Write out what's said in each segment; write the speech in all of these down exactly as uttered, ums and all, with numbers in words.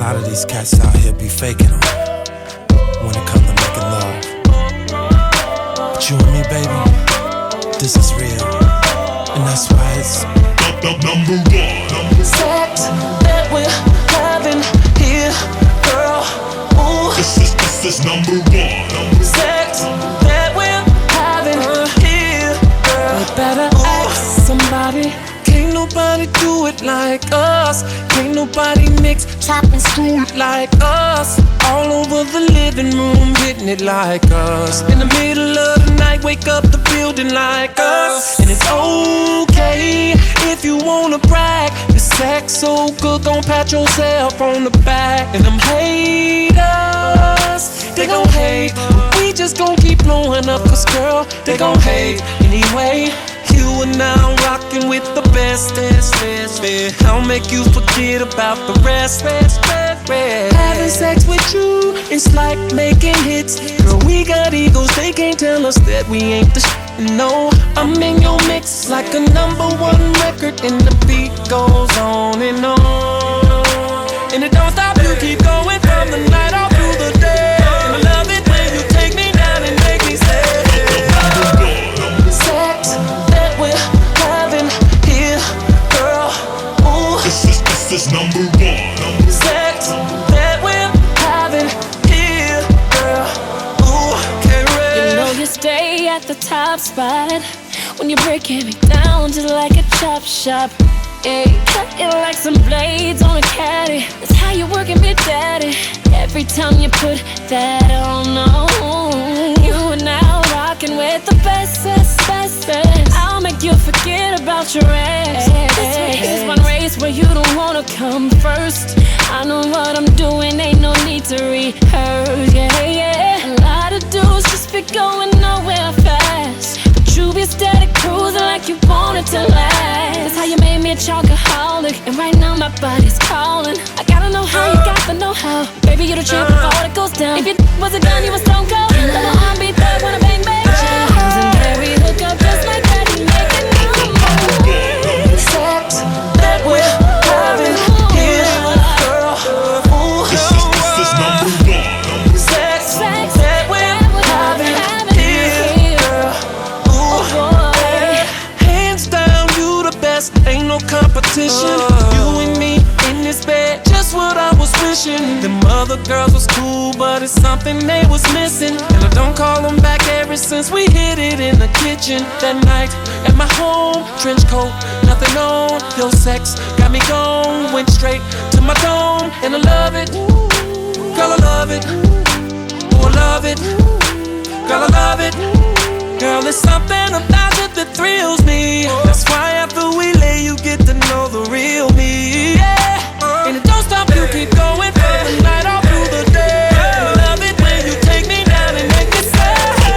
lot of these cats out here be faking them when it come to making love. But you and me, baby, this is real, and that's why it's number one. Sex that we're having here, girl. Ooh, this is this is number one. Sex that we're having here, girl. You better Ooh. ask somebody. Can't nobody do it like us. Can't nobody mix, chop and screw it like us. All over the living room, hitting it like us. In the middle of the night, wake up the building like us. And it's okay if you wanna brag. The sex so good, gon' pat yourself on the back. And them haters, they gon' hate. We just gon' keep blowing up, cause girl, they gon' hate anyway. You are now rockin' with the best, best, best, best. I'll make you forget about the rest, rest, rest, rest. Having sex with you, it's like making hits. Girl, we got egos, they can't tell us that we ain't the shit. No, I'm in your mix like a number one record, and the beat goes on and on. And it don't stop, you keep going from the night all through the day. And I love it when you take me down and make me say sex that we're having here, girl. Ooh, this is this is number one. Sex that we're having here, girl. Ooh, K-Red. You know you stay at the top spot when you're breaking me down just like a chop shop. Yeah, cut it like some blades on a caddy. That's how you working me, daddy. Every time you put that on, no, you are now rocking with the best, best, best, best. I'll make you forget about your ex. This race is one race where you don't wanna come first. I know what I'm doing, ain't no need to rehearse. Yeah, yeah. A lot of dudes just be going nowhere fast, but you be steady cruising like you want it to last. That's how you made me a chocoholic, and right now my body's calling. I gotta know how you got the know-how. Baby, you the trip before it goes down. If you was a gun, you was stone cold. Let my arm beat that when I bang bang. Jams and Gary hook up just like that and make it new. Sex that we're having here, girl. Ooh, This is this is number one. sex that we're having here, girl. Ooh, yeah. Hands down, you the best, ain't no competition. You and me in this bed, just what I was wishing. Them other girls was cool, but it's something they was missing. And I don't call them back ever since we hit it in the kitchen that night at my home. Trench coat, nothing on. Your sex got me gone, went straight to my dome, and I love it. Girl, I love it. Oh, I love it. Girl, I love it. Girl, there's something about it that thrills me. That's why after we lay, you get to know the real me. Yeah. And it don't stop, you keep going from the night all through the day. I love it when you take me down and make me say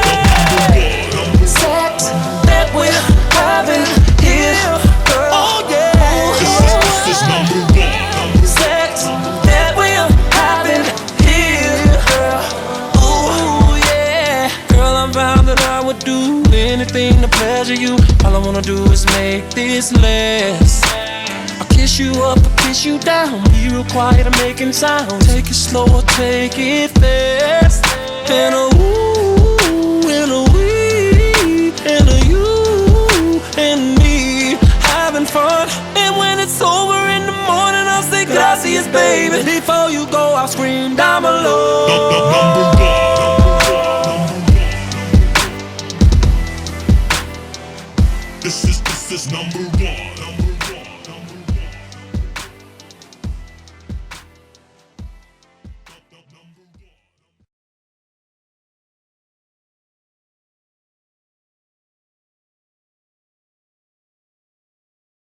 sex that we're having here, girl. Oh yeah. This is this is number one. Sex that we're having here, girl. Ooh yeah. Girl, I vowed that I would do anything to pleasure you. All I wanna do is make this last. I'll kiss you up, I'll kiss you down. Be real quiet, I'm making sound. Take it slow or take it fast. And a ooh, and a we, and a you, and me having fun. And when it's over in the morning, I'll say gracias, baby. Before you go, I'll scream down below. Number one. This is this is number one.